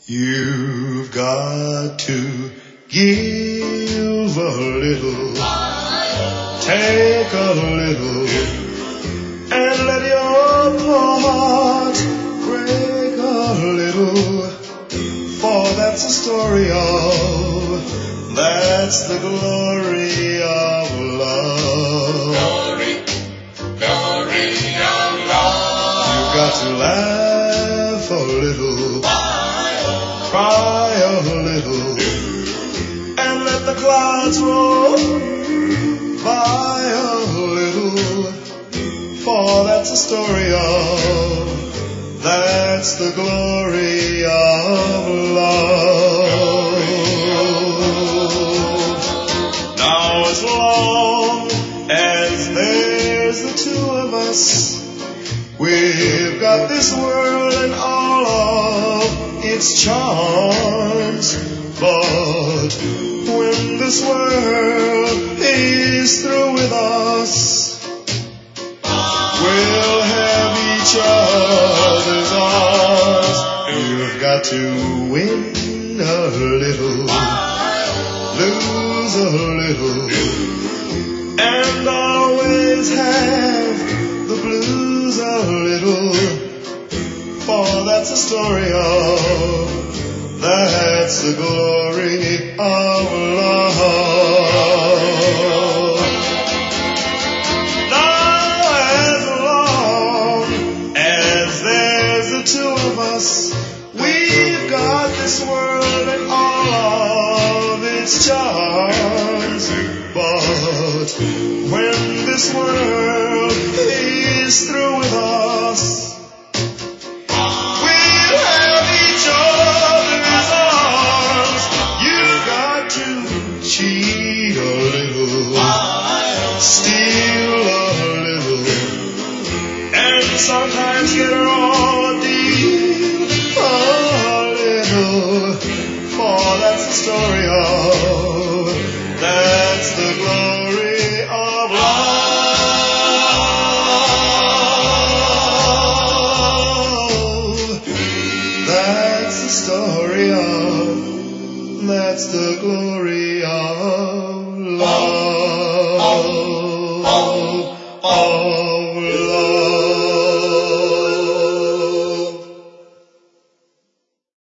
You've got to give a little, take a little, and let your heart break a little, for that's the story of, that's the glory of love. Glory of love. You've got to laugh a little, cry a little, and let the clouds roll by a little, for that's the story of, that's the glory of love. Now as long as there's the two of us, we've got this world and all of its charms. But when this world is through with us, we'll have each other's arms. You've got to win a little, lose a little, and always have the blues a little, for that's the story of, that's the glory of love. Now as long as there's the two of us, we've got this world and all of its charms. But when this world is through with us, we'll have each other's arms. You've got to cheat a little, steal a little, and sometimes get a raw deal a little, for that's the story of, that's the glory of love. That's the story of, that's the glory of love.